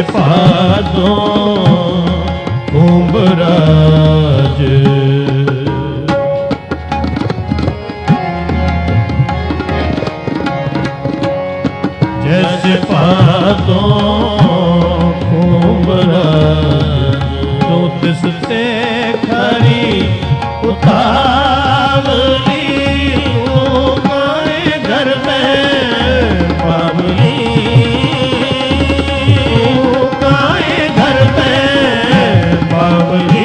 पादों कुंभराज जैसे पादों कुंभराज तो तिससे खरी उतावली तुम्हारे घर में पावली तुम्हारे घर में पावली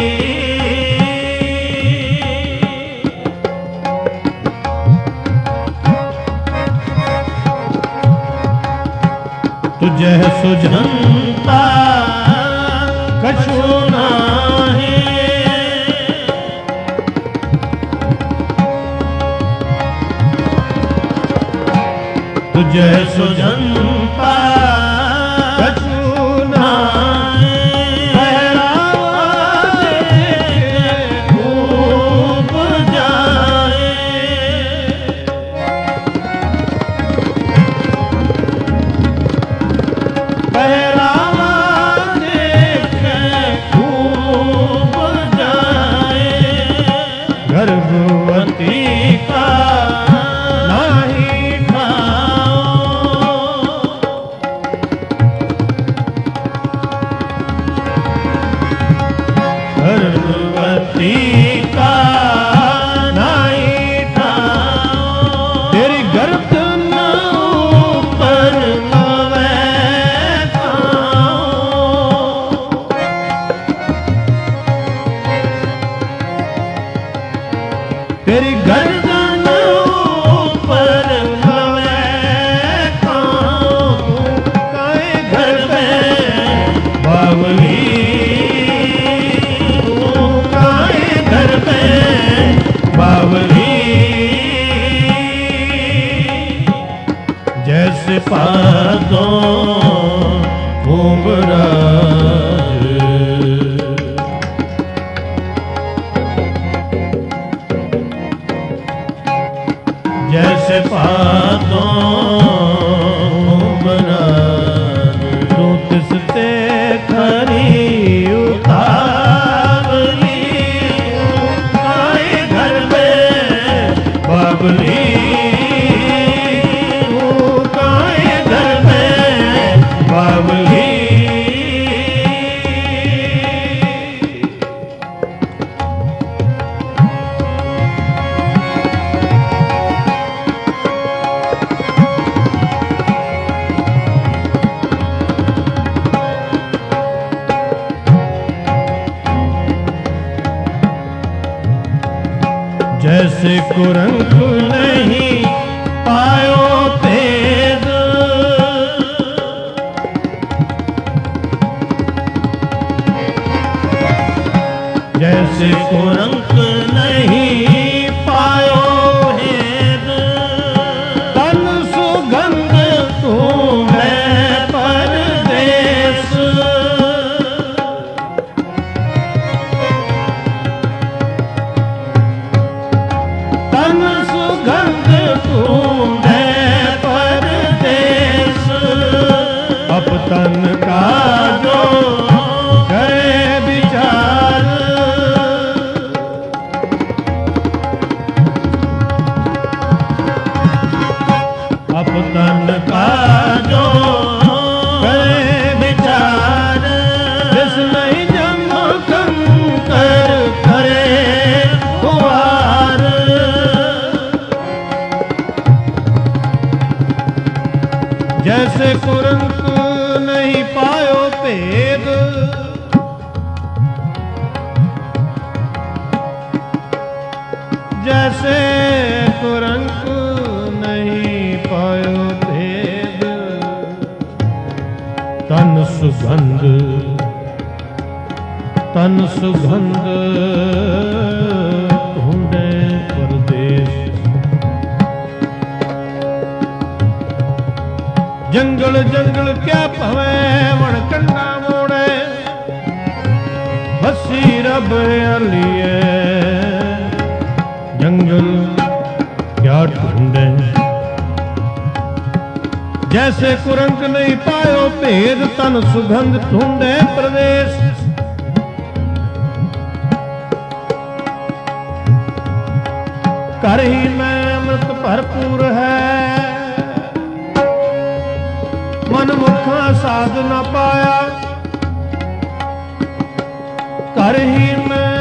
तुझे सुझंता कछु नाही तुझे सुझंता कछु नाही पहरावे खूब जाए पहरावे खूब जाए गर्भवती का तेरी गर्दन ऊपर काए घर में बावली काए घर में बावली जैसे पादों कुंभराज जैसे पादों कुंभराज तो तिससे खरी उतावली आए घर में बावली आए घर में बावली जैसे कुरंक नहीं पायो तेज जैसे कुरंक नहीं पायो हेद तन सुगंध तुम्हें परदेश तन सुगंध तुम्हें परदेश अब तन का जो करे विचार अब तन का जो करे विचार जिस नहीं जम कंकर करे द्वार जैसे कुरंक नहीं पायो भेद जैसे कुरंक नहीं पायो भेद तन सुगंध ढूंढे परदेश जंगल जंगल क्या पवे वणकंडा मोड़े बसी रब अलिए जंगल क्या ढूंढे जैसे कुरंक नहीं पायो भेद तन सुगंध ढूंढे प्रदेश। कर ही में अमृत भरपूर है मन मुखा साध न पाया। कर ही में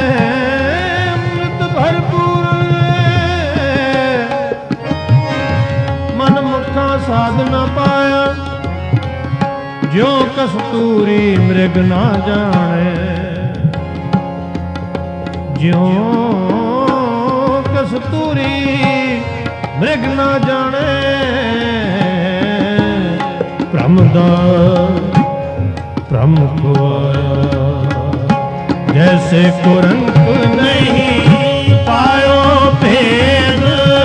अमृत भरपूर मन मुखा साध न पाया। ज्यों कस्तूरी मृग ना जाने ज्यों कस्तूरी मृग ना जाने। भ्रम खोया जैसे कुरंक नहीं पायो भेद।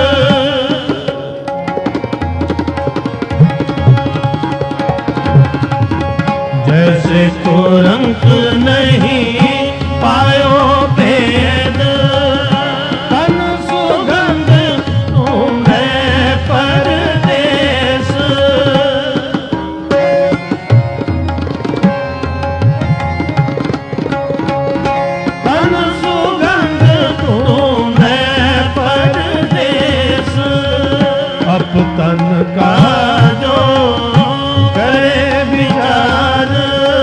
जैसे कुरंक नहीं पायो भेद तन सुगंध ढूंढे परदेस। तन सुगंध ढूंढे परदेस। अप तन का जो करे विचार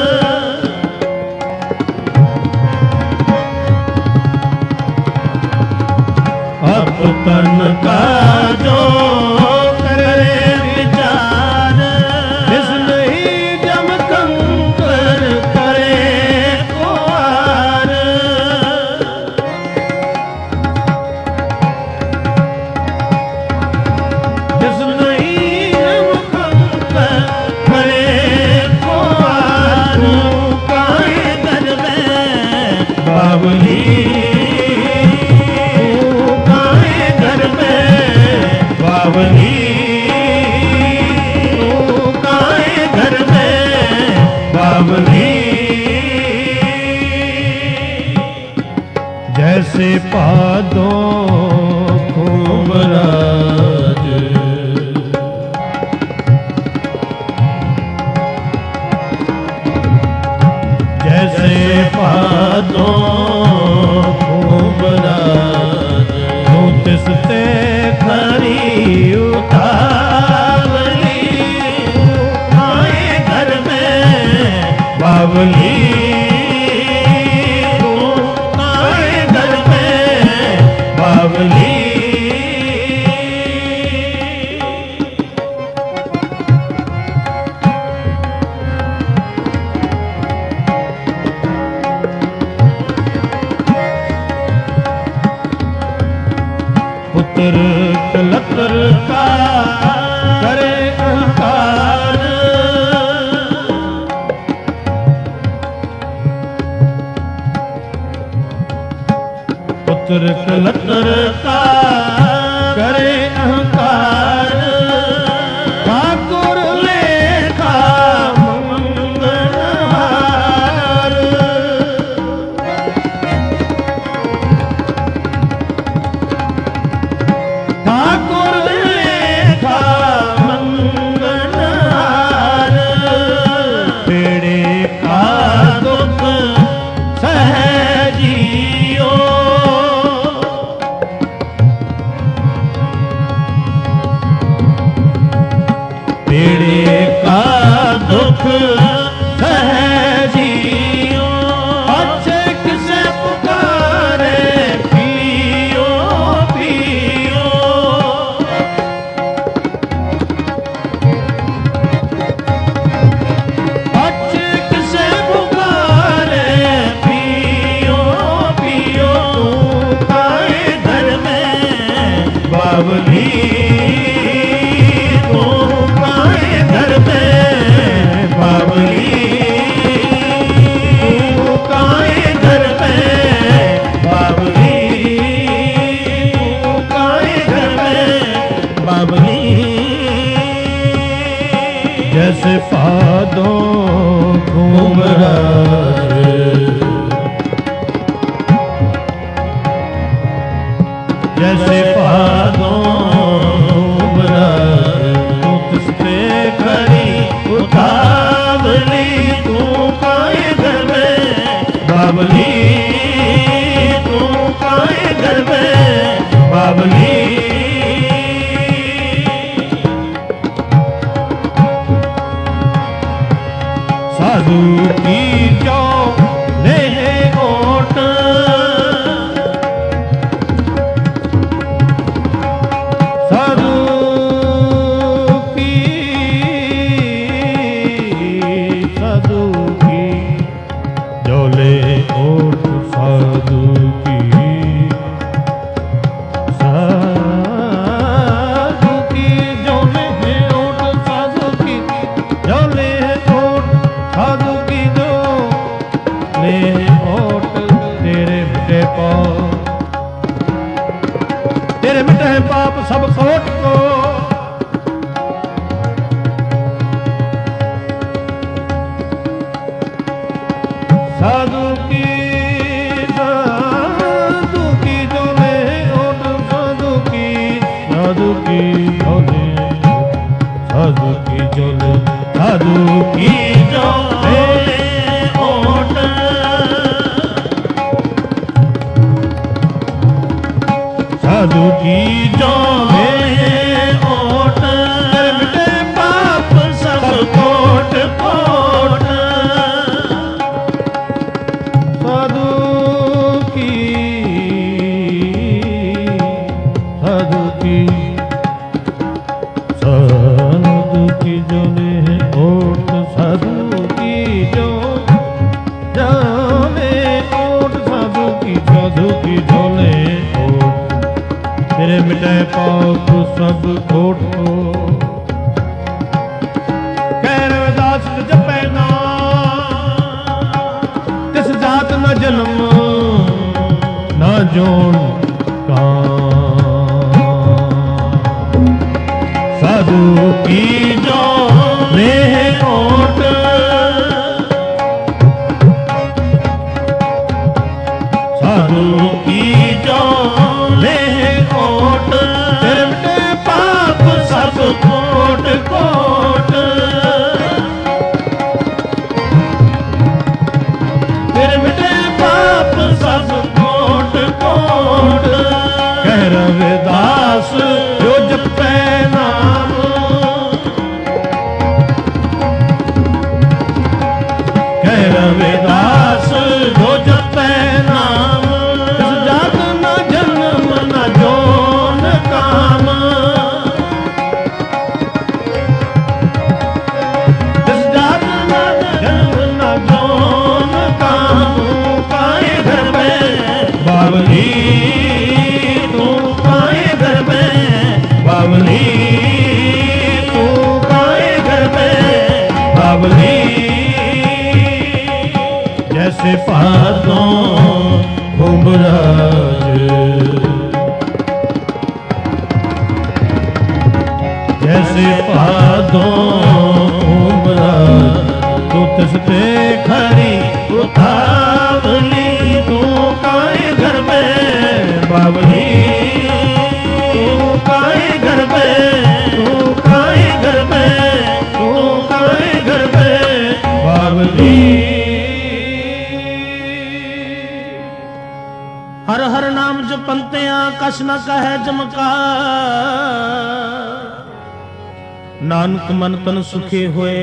तन का जो करे विचार। इस नहीं जम कंकर करे कुआर। इस नहीं जम कंकर करे कुआर। काहे घर में बावली बावली तू काहे घर में बावली। जैसे पादों खूब राज जैसे पादों खूब राज। तू तिसते खरी उतावली आए घर में बावली। तू आए घर में बावली। पुत्र कलतर का करे अहंकार। पुत्र कलतर का करे अहंकार। ठाकुर लेखा मंगलहार। ठाकुर लेखा मंगलहार। बेड़े का दुख सहजियो। बेड़े का दुख सहजियो। अच्छे किसे पुकारे पियो पियो। अच्छे किसे पुकारे पियो पियो। काहे घर में बावली। तू काहे घर में बावली। तू काहे घर में बावली। तू काहे घर में बावली। जैसे पादों घूम जैसे पादों घूम तू तिसते साधु की जो ले ओट, साधु की जो ले ओट, साधु की जो ले ओट, साधु की जो ले ओट, साधु की जो ले ओट। तेरे मिटे पाप, तेरे मिटे पाप सब कोट को, साधु की जो ले ओट, साधु की जो ले, साधु की जो ले, साधु की जो ले ओट, साधु की जो ले ओट। मिटे पाप सब कोट कोट, साधु की जो ले ओट, साधु की जो ले ओट, साधु की जो ले ओट। तेरे मिटे पाप सब कोट को, कह रविदास जपै नाम, तिस जात न जन्म न जोन काम। साधु की जो ले ओट, साधु की जो ले ओट। तेरे मिटे पाप सब कोट कोट, तेरे मिटे पाप सब कोट कोट। कह रविदास जो जपै नाम, कह रविदास जो जपै नाम। इस जात न जन्म न जोन काम, इस जात न जन्म न जोन काम। काए घर में बावली, तू काए घर में बावली, तू काए घर में बावली। जैसे पादों घुमराज, जैसे पादों घुमराज, तू तिस पे खरी उतावली। तू काए घर में बावली, तू काए घर में, तू काए घर में, तू काए घर में बावली। हर हर नाम जपंते कछ न कहे जमकार। नानक मन तन सुखी होए,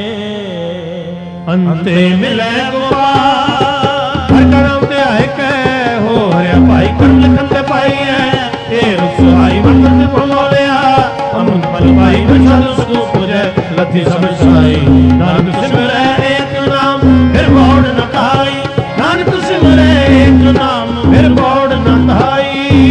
अंते मिले गोपाल। हर करम ते आए कह हो हरिया भाई, कर लिखन ते पाई है। ए रुसवाई मंदिर ते बोलिया, अमृत फल पाई बचल उसको पूजे। लथी सब साई नानक सिमरे एक नाम, फिर बोड़ न खाई। नानक सिमरे एक नाम, फिर बोड़ न खाई।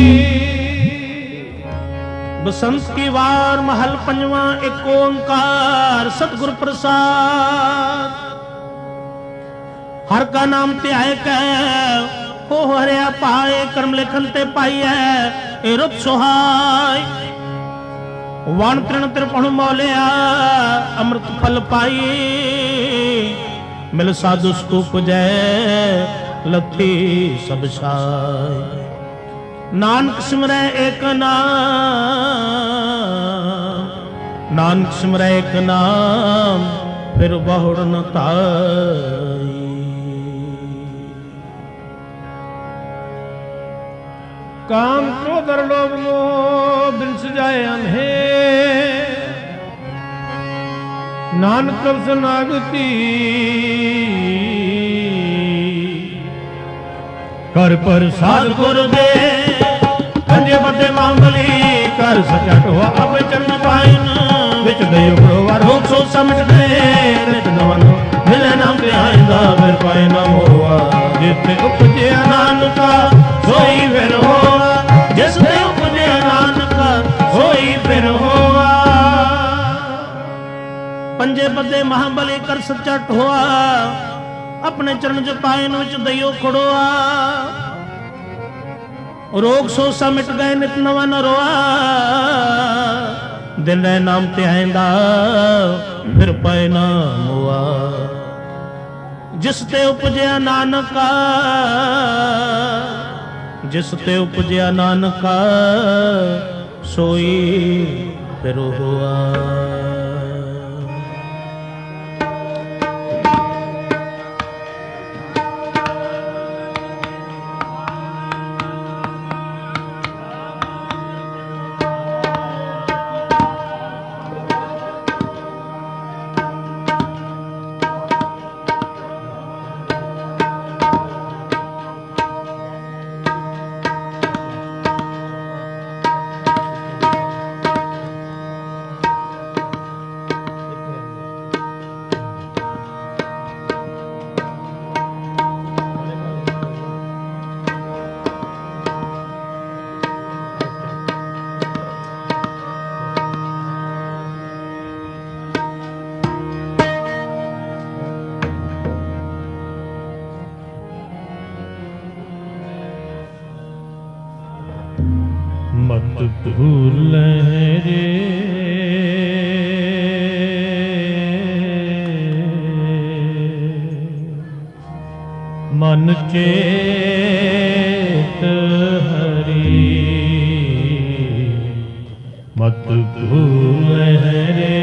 बसंत की वार महल पंजवा, एक ओंकार सतगुरु प्रसाद। हर का नाम ते आए कह हो हरिया पाए, कर्म लेखन ते पाई है। ए रुत सुहाय वाण तृण त्रिपण मौलिया, अमृत फल पाई। मिल साधु स्तूप जय, लथी सब साय। नानक सिमरै एक नाम, नानक सिमरै एक नाम, फिर बहुड़ न ताई। काम क्रोध और लोभ मोह बिन सजाए अनहे, ਨਾਨਕ ਸੁਨਾਗਤੀ ਕਰ ਪ੍ਰਸਾਦ ਗੁਰ ਦੇ ਕੰਜੇ ਬੱਦੇ ਮੰਗਲੀ ਕਰ ਸਚਾ ਢੋਆ ਆਪੇ ਚਰਨ ਪਾਇਨ ਵਿੱਚ ਦੇ ਉਪਰੋਵਾਰ ਰੋਗ ਸੋ ਸਮਟ ਗਏ ਨਿਤ ਨਵਨ ਮਿਲੇ ਨਾਮ ਤੇ ਆਇਂਦਾ ਫਿਰ ਪਾਏ ਨਾ ਹੋਆ ਜਿਤੇ ਉਪਜਿਆ ਨਾਨਕਾ ਸੋਈ ਫਿਰ ਹੋਆ ਜਿਸ ਤੇ ਉਪਜਿਆ ਨਾਨਕਾ ਸੋਈ ਫਿਰ ਹੋਆ ਪੰਜੇ ਬੱਦੇ ਮਹਾਬਲੀ ਕਰ ਸੱਚਾ ਢੋਆ ਆਪਣੇ ਚਰਨ ਚ ਪਾਇਨ ਵਿੱਚ ਦਈਓ ਖੜੋਆ ਰੋਗ ਸੋਸਾ ਮਿਟ ਗਏ ਨਿਤ ਨਵਾ ਨ ਰੋਆ ਦਿਨ ਰਹਿ ਨਾਮ ਤੇ ਆਇਂਦਾ ਫਿਰ ਪਏ ਨਾ ਮੋਆ ਜਿਸ ਤੇ ਉਪਜਿਆ ਨਾਨਕਾ ਜਿਸ ਤੇ ਉਪਜਿਆ ਨਾਨਕਾ ਸੋਈ ਫਿਰ ਹੋਆ ਮਤ ਭੂਲੈ ਰੇ ਮਨ ਚੇਤ ਹਰੀ ਮਤ ਭੂਲੈ ਰੇ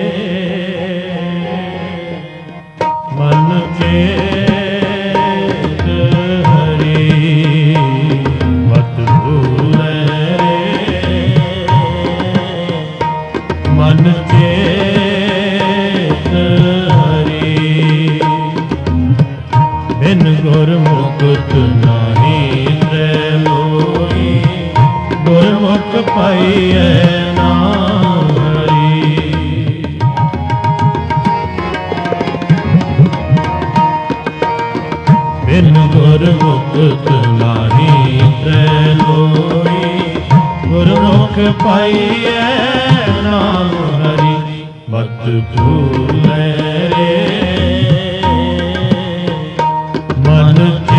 ਮਨ ਚੇਤ ਹਰੀ ਮਤ ਭੂਲੈ ਮਨ ਚੇਤ ਹਰੀ ਬਿਨ ਗੁਰਮੁਖਤ ਨਾਹੀ ਤ੍ਰੈ ਲੋਈ ਗੁਰਮੁਖ ਪਾਈਐ ਨਾਮ ਹਰੀ ਬਿਨ ਗੁਰਮੁਖਤ ਨਾਹੀ ਤ੍ਰੈ ਲੋਈ ਗੁਰਮੁਖ ਪਾਈਐ ਨਾਮ ਹਰੀ ਮਤ ਭੂਲੈ ਰੇ ਮਨ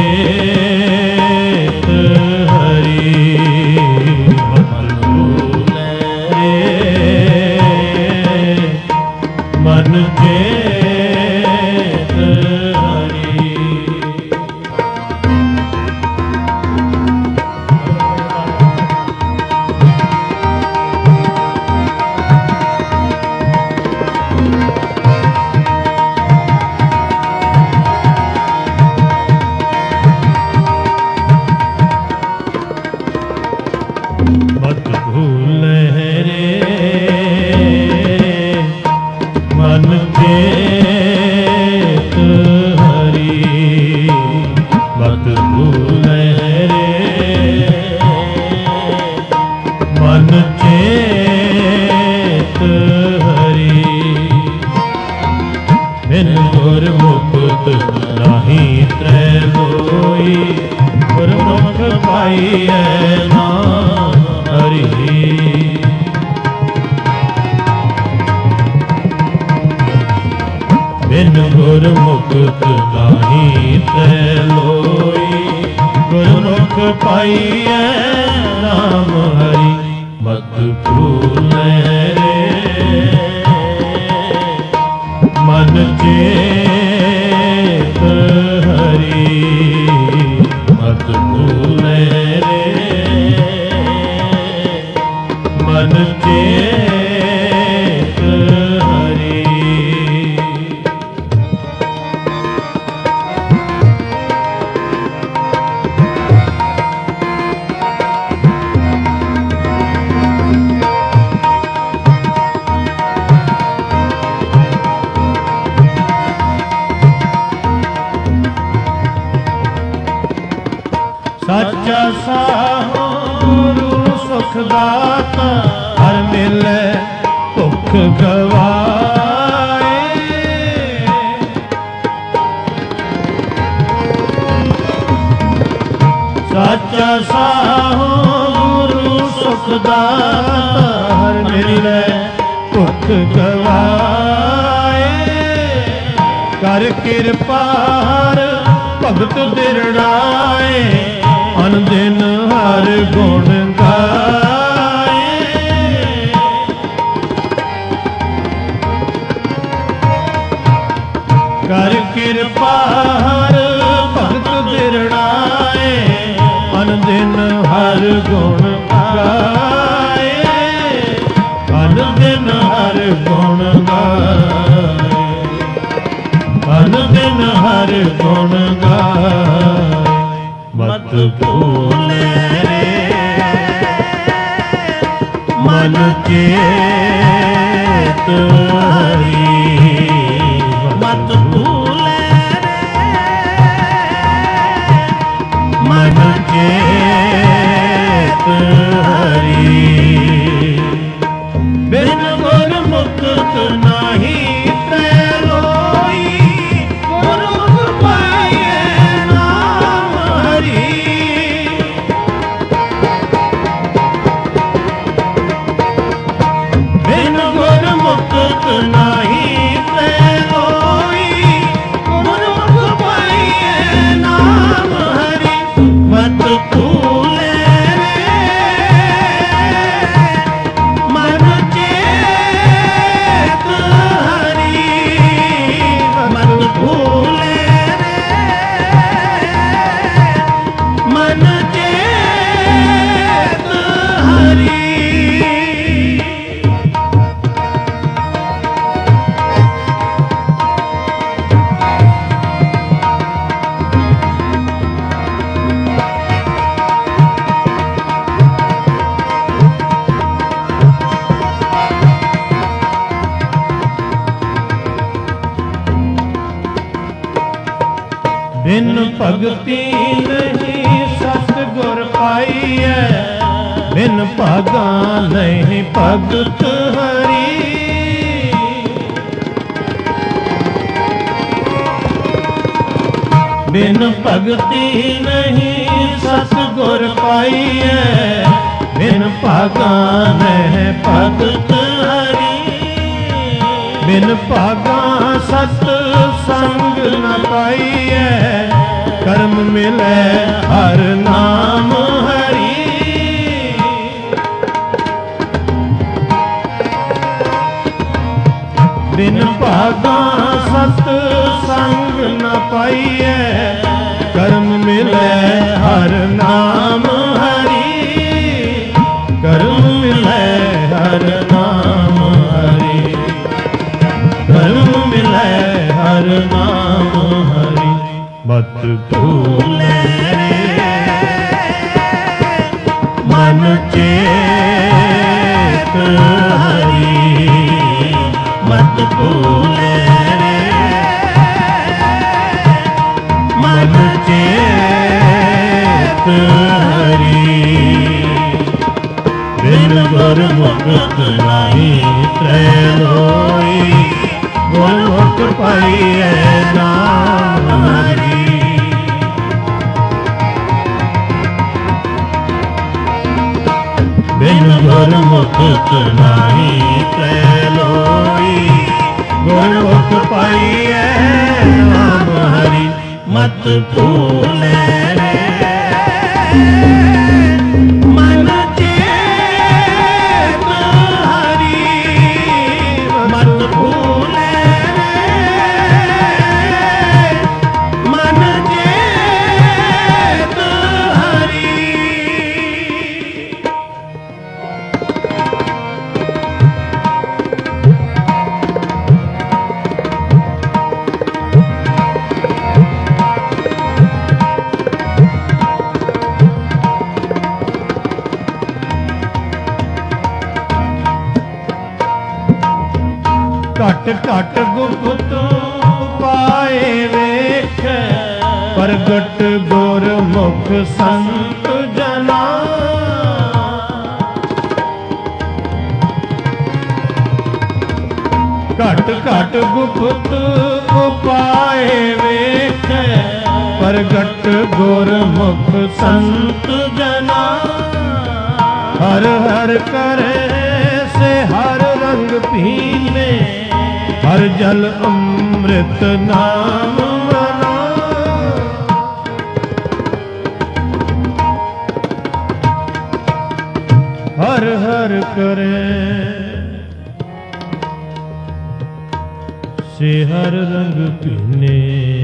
ਚੇਤ ਹਰੀ ਮਤ ਭੂਲੈ ਰੇ ਮਨ ਚੇਤ ਹਰੀ ਮਤ ਭੂਲੈ ਰੇ ਮਨ ਚੇਤ ਹਰੀ ਮਤ ਭੂਲੈ ਰੇ ਮਨ ਚੇਤ ਹਰੀ ਬਿਨ ਗੁਰਮੁਖਤ ਨਾਹੀ ਤ੍ਰੈ ਲੋਈ ਗੁਰਮੁਖ ਪਾਈਐ ਨਾਮ ਹਰੀ ਬਿਨ ਗੁਰਮੁਖਤ ਨਾਹੀ ਤ੍ਰੈ ਲੋਈ ਗੁਰਮੁਖ ਪਾਈਐ ਨਾਮ ਹਰੀ ਮਤ ਭੂਲੈ ਰੇ ਮਨ ਚੇਤ ਹਰੀ ਮਤ ਭੂਲੈ ਰੇ ਮਨ ਚੇਤ ਹਰੀ ਸਾਹੋ ਗੁਰੂ ਸੁਖ ਦਾਤਾ ਹਰ ਮਿਲੈ ਭੁਖ ਗਵਾਏ। ਸਾਚਾ ਸਾਹੋ ਗੁਰੂ ਸੁਖ ਦਾਤਾ ਹਰ ਮਿਲੈ ਭੁਖ ਗਵਾਏ। ਕਰ ਕਿਰਪਾ ਹਰ ਭਗਤ ਦਿਰੜਾਏ ਅਨ ਦਿਨ ਹਰ ਗੁਣ ਗਾਏ। ਕਰ ਕਿਰਪਾ ਹਰ ਭਗਤ ਦਿਰੜਾਏ ਅਨ ਦਿਨ ਹਰ ਗੁਣ ਗਾਏ। ਅਨ ਦਿਨ ਹਰ ਗੁਣ ਗਾਏ। ਅਨ ਦਿਨ ਹਰ ਗੁਣ ਗਾਏ। ਮਤ ਭੂਲੇ ਰੇ ਮਨ ਚੇਤ ਹਰੀ। ਮਤ ਭੂਲੇ ਰੇ ਮਨ ਚੇਤ ਹਰੀ। ਬਿਨ ਗੁਰ ਮੁਕਤ ਨਾਹੀ ਬਿਨ ਭਗਤੀ ਨਹੀਂ ਸਤਿਗੁਰ ਪਾਈਐ। ਬਿਨ ਭਾਗਾ ਨਹੀਂ ਭਗਤ ਹਰੀ। ਬਿਨ ਭਗਤੀ ਨਹੀਂ ਸਤਿਗੁਰ ਪਾਈਐ। ਬਿਨ ਭਾਗਾ ਨਹੀਂ ਭਗਤ ਹਰੀ। ਬਿਨ ਭਾਗਾ ਸਤ ਸੰਗ ਨ ਪਾਈਐ। ਕਰਮ ਮਿਲੈ ਹਰ ਨਾਮ ਹਰੀ। ਬਿਨ ਭਾਗਾ ਸਤ ਸੰਗ ਨ ਪਾਈਐ। ਕਰਮ ਮਿਲੈ ਹਰ ਨਾਮ ਹਰੀ। ਕਰਮ ਮਿਲੈ ਹਰ ਨਾਮ ਹਰੀ। ਕਰਮ ਮਿਲੈ ਹਰ ਨਾਮ ਹਰੀ। ਮਤ ਭੂਲੇ ਰੇ ਮਨ ਚੇਤ ਹਰੀ। ਮਤ ਭੂਲੇ ਰੇ ਮਨ ਚੇਤ ਹਰੀ। ਬਿਨ ਗੁਰ ਮੁਕਤ ਨਾਹੀ ਤ੍ਰੈ ਲੋਈ। ਗੁਰ ਮੁਖ ਪਾਈਐ ਨਾਮ ਹਰੀ। ਬਿਨ ਗੁਰ ਮੁਕਤ ਨਾਹੀ ਤ੍ਰੈ ਲੋਈ। ਗੁਰ ਮੁਖ ਪਾਈਐ ਨਾਮ ਹਰੀ। ਮਤ ਭੂਲੇ ਰੇ ਮਨ ਚੇਤ ਹਰੀ। ਮਤ ਭੂਲੇ ਮਨ ਚੇਤ ਹਰੀ। ਘਟ ਘਟ ਗੁਪਤ ਪਾਏ ਵੇਖ ਪ੍ਰਗਟ ਗੁਰਮੁਖ ਸੰਤ ਜਨ। जना। घट घट गुप्त उपाय वेख प्रगट गुरमुख संत जना। हर हर करे से हर रंग पीने हर जल अमृत नाम मना। हर हर करे से हर रंग पीने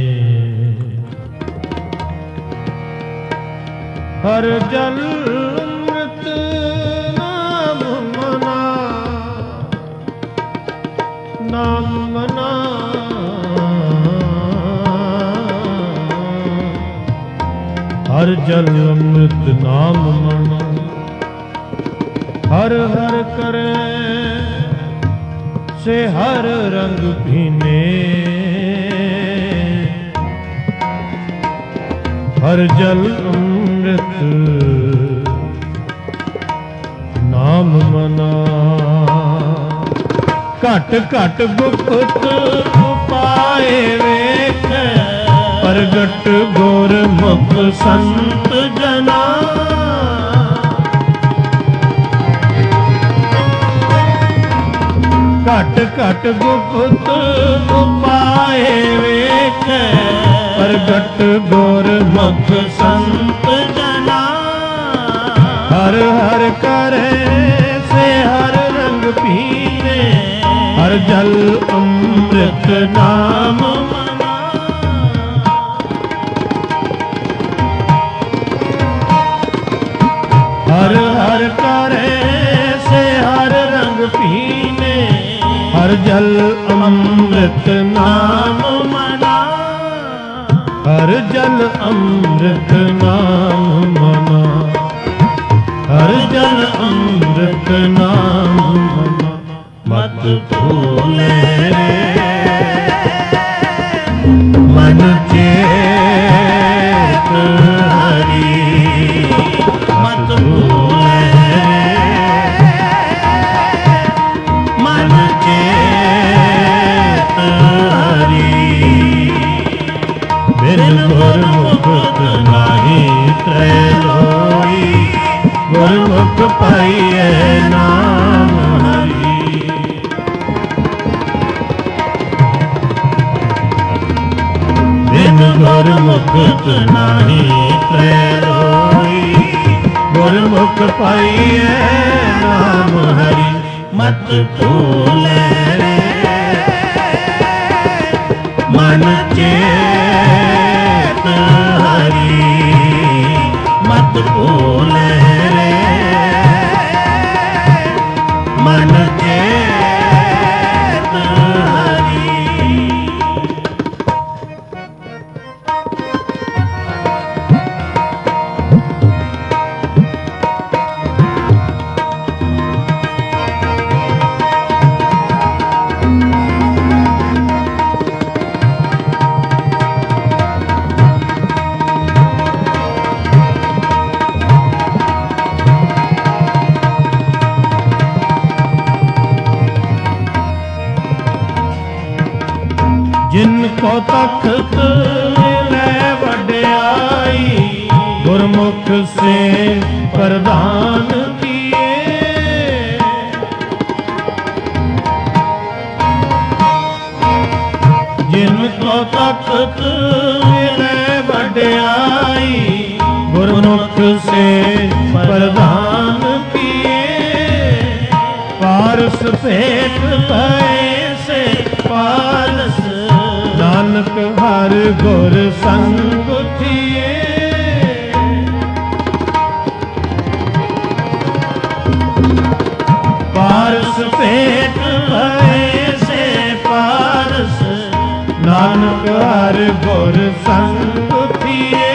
हर जल अमृत नाम मना। नाम मना हर जल अमृत नाम मना। हर हर करे से हर रंग पीने हर जल अमृत नाम मना। घट घट गुप्त उपाय वेख प्रगट गुरमुख संत जना। घट घट गुप्त उपाय वेख प्रगट गुरमुख संत जना। हर हर करे से हर रंग पीने हर जल अमृत नाम मना। हर हर करे से हर रंग पीने हर जल अमृत नाम मना। हर जल अमृत नाम मना। हर जल अमृत नाम मना। मत भूले मन चेत हरि। मत भूले मन चेत हरि। बिन गुरमुख नाही त्रैलोई गुरमुख पाइए नाम हरि। बिन गुरमुख नाही त्रैलोई गुरमुख पाइए नाम हरि। मत भूले मन चेत हरि। मत भूले मन चेत हरि। जिनको तख्त मिले वड्याई गुरमुख से प्रदान किए। जिनको तख्त मिले वड्याई गुरमुख से प्रदान किए। पारस पेट पैसे पारस नानक हर गुर संग थिए। पारस पेट पैसे पारस नानक हर गुर संग थिए।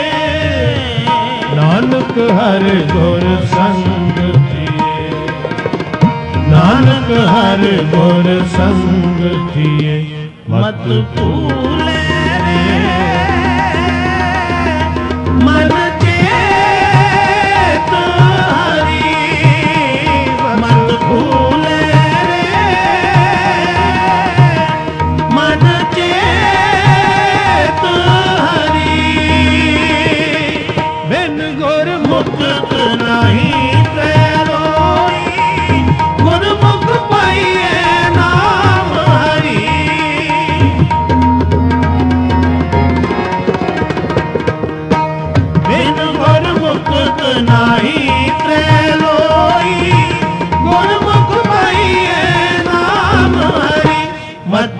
नानक हर गुर संग थिए। नानक हर गुर संग थिए। मत भूले मन चेत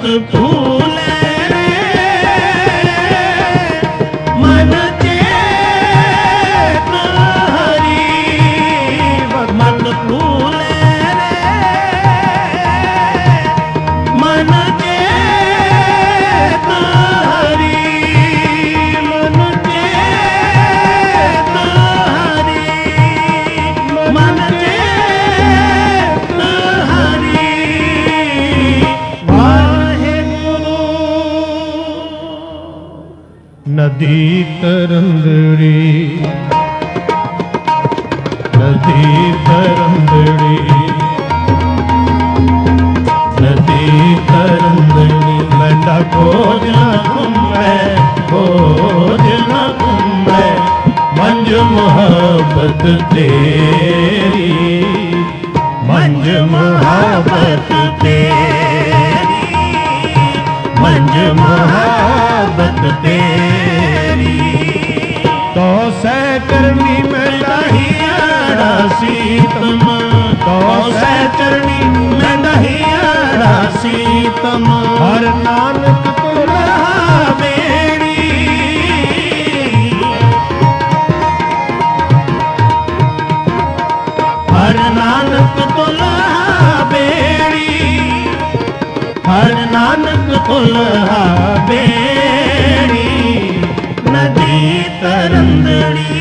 फूले रे मन चेत हरि मत फूले रे मन चेत हरि मन चेत हरि मन चेत हरि नदी तरंदड़ी नदी तरंदड़ी नदी तरंदड़ी लंडा खोज न कुंभे खोज न कुंभे मंज मोहब्बत तेरी मंज मोहब्बत तेरी मंज मोहब्बत तेरी तो सै करनी में दहियाड़ा सीतम तो सै चरणी में दहियाड़ा सीतम हर नानक तो रहा बेड़ी हर नानक तो रहा बेड़ी हर नानक तो रहा बेड़ी नदी तरंदड़ी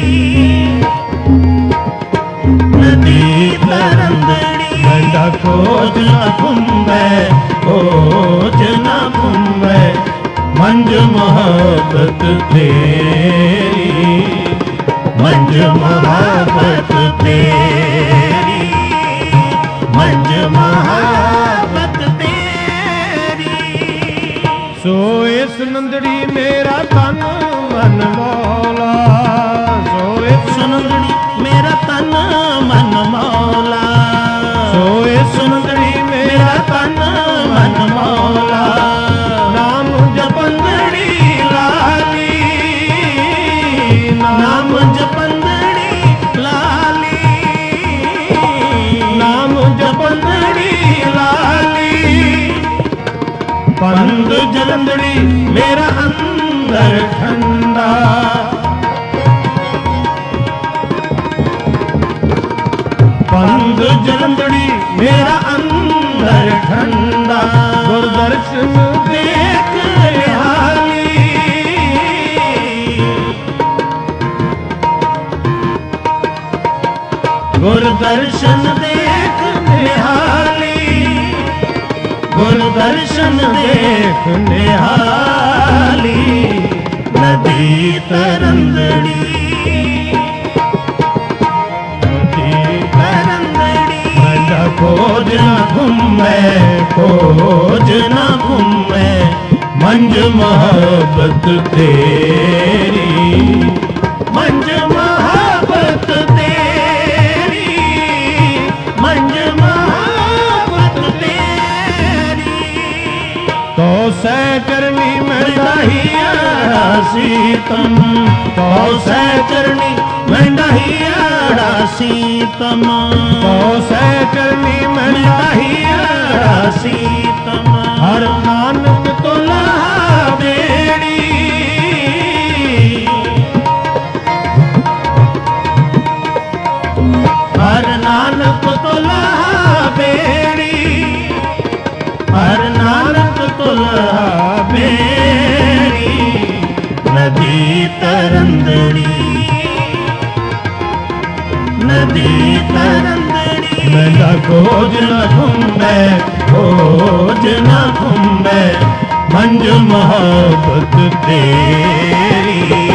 नदी तरंदड़ी गंगा खोज न कुंभे खोज न कुंभे मंज मोहब्बत तेरी मंज मोहब्बत तेरी मंज मोहब्बत तेरी सोए सुनंदड़ी मेरा तन मन मौला सोए सुनंदड़ी मेरा तन मन मौला सोए सुनंदड़ी मेरा तन मन मौला नाम जपंदड़ी लाली नाम जपंदड़ी लाली नाम जपंदड़ी लाली पंद जलंदड़ी मेरा अंदर ठंडा पंद जलंदड़ी मेरा अंदर ठंडा गुरदर्शन देख हाली गुरदर्शन देख निहाली गुरदर्शन देख निहाली नदी तरंदड़ी नदी तरंदड़ी खोज न घूमे खोज न घूमे मंज मोहब्बत तेरी मंज मोहब्बत तेरी मंज मोहब्बत तेरी तो सै करनी में दहियाड़ा सीतम तो सै करनी में दहियाड़ा सीतम तो सै करनी में दहियाड़ा सीतम हर नानक तो लहा बेड़ी हर नानक तो लहा बेड़ी हर नानक तो लहा बेड़ी नदी तरंदड़ी नदी तरंदड़ी मेरा खोज न घूमे खोज न घूमे मंज मोहब्बत तेरी